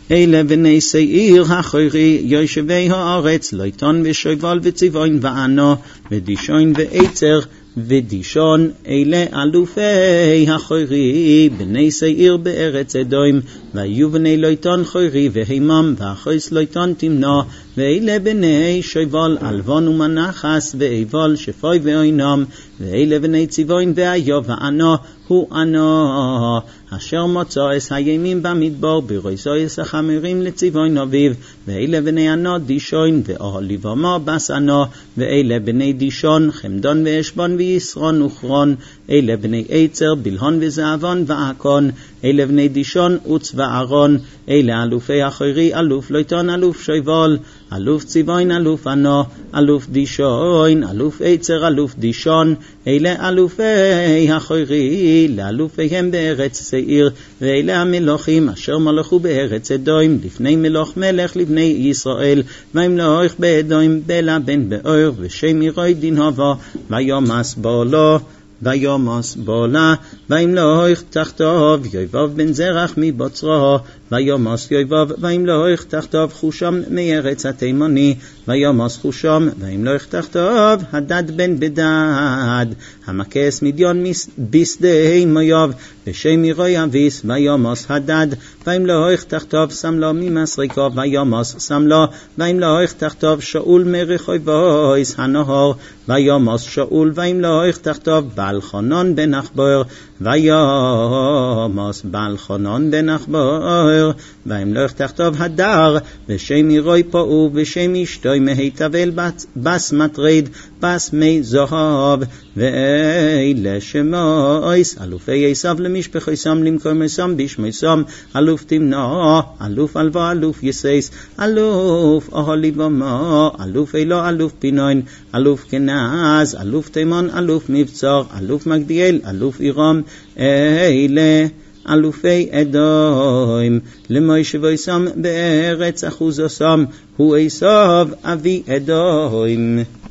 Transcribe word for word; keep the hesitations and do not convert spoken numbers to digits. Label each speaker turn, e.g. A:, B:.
A: אלה בני שעיר החורי יושבי הארץ ליטון ושובל וציוון וענו ודישון ועצר ודישון. אלה אלופי החורי בני שעיר בארץ אדום, והיו בני ליטון חורי והימם ואחויס ליטון תמנה. ואלה בני שובל אלבון ומנחס ואיבל שפוי ואינם. ואלה בני ציוון ואיוב וענו הוא ענו אשר מוצא אס הימים במדבר ברויסו אס החמרים לציוון אביו. ואלה בני ענו דישון ואוהליבמה בס ענו. ואלה בני דישון חמדון ואשבון וישרון וחרון. אלה בני עצר בלהון וזעבון ועקון. אלה בני דישון עוץ וערון. אלה אלופי החורי אלוף ליטון אלוף שובל אלוף ציוון אלוף ענו אלוף דישון אלוף עצר אלוף דישון. אלה אלופי החורי לאלופיהם בארץ שעיר. ואלה המלוכים אשר מלכו בארץ אדום לפני מלוך מלך לבני ישראל. וימלוך באדום בלה בן באור ושם ירוי דין הווה. ויומס בולו ויומס בולה. וימלוך תחתיו יובב בן זרח מבוצרו. ויומס יובב וימלוך תחתיו חושם מארץ התימני. ויומס חושם וימלוך תחתיו הדד בן בדד המקס מדיון בשדה מויוב ושם ירוי אביס. ויומס הדד וימלוך תחתיו סמלה ממסריקו. ויומס סמלה וימלוך תחתיו שאול מרחובות הנהר. ויומס שאול וימלוך תחתיו בעל חנון בן אחבור. ויומס בעל חנון בן אחבור וימלוך תחתיו הדר ושם ירוי פאו ושם אשתוי מהיטבל בס מטריד בס מי זהב. ואלה שמויס אלופי עשיו למשפחויסם למקומסם בשמויסם. אלוף תמנע אלוף אלווה אלוף יסייס אלוף אוהליבמה אלוף אלו אלוף פינוין אלוף כנז אלוף תימן אלוף מבצר אלוף מגדיאל אלוף אירם. אלה אלופי אדום למוישה ויסם בארץ אחוזוסם הוא עשיו אבי אדום.